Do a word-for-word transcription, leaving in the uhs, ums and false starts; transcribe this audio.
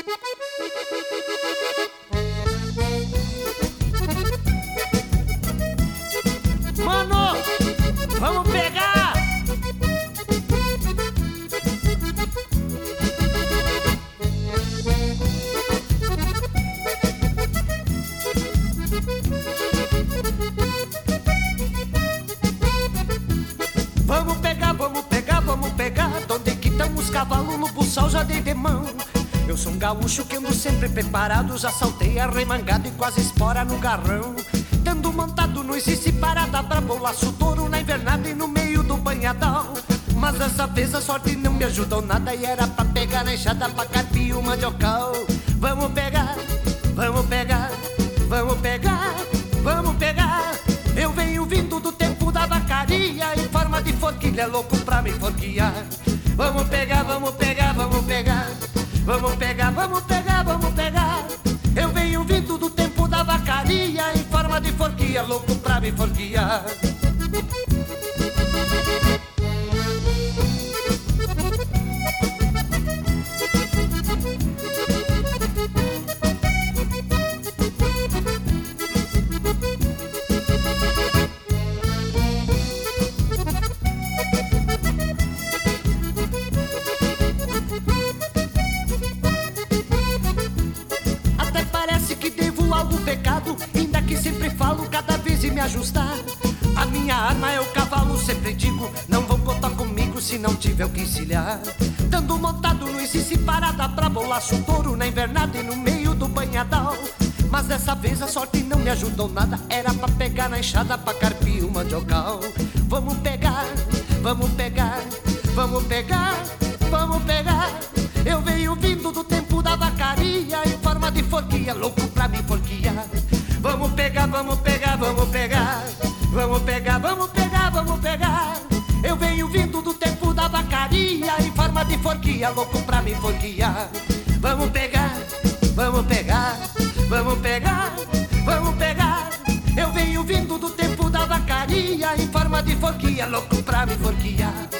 Mano, vamos pegar! Vamos pegar, vamos pegar, vamos pegar. Onde que estão os cavalos no buçal, já dei de mão. Eu sou um gaúcho que ando sempre preparado. Já saltei arremangado e quase espora no garrão. Tendo montado no existe parada pra bolaço touro na invernada e no meio do banhadão. Mas dessa vez a sorte não me ajudou nada e era pra pegar na enxada pra carpir o mandiocal. Vamos pegar, vamos pegar, vamos pegar, vamos pegar. Eu venho vindo do tempo da vacaria em forma de forquilha, louco pra me forquear. Vamos pegar, vamos pegar, vamos pegar, vamos pegar, vamos pegar, vamos pegar. Eu venho vindo do tempo da vacaria em forma de forquilha, louco pra me forquear. Algo pecado, ainda que sempre falo cada vez e me ajustar. A minha arma é o cavalo, sempre digo, não vão contar comigo se não tiver o que encilhar. Dando montado no existe parada pra bolaço touro na invernada e no meio do banhadal. Mas dessa vez a sorte não me ajudou nada, era pra pegar na enxada pra carpir o mandiocal. Vamos pegar, vamos pegar, vamos pegar, vamos pegar. Eu venho vindo do tempo da vacaria em forma de forquilha, louco pra me forquear. Vamos pegar, vamos pegar, vamos pegar, vamos pegar, vamos pegar, vamos pegar. Eu venho vindo do tempo da vacaria em forma de forquilha, louco pra me forquear. Vamos pegar, vamos pegar, vamos pegar, vamos pegar. Eu venho vindo do tempo da vacaria em forma de forquilha, louco pra me forquear.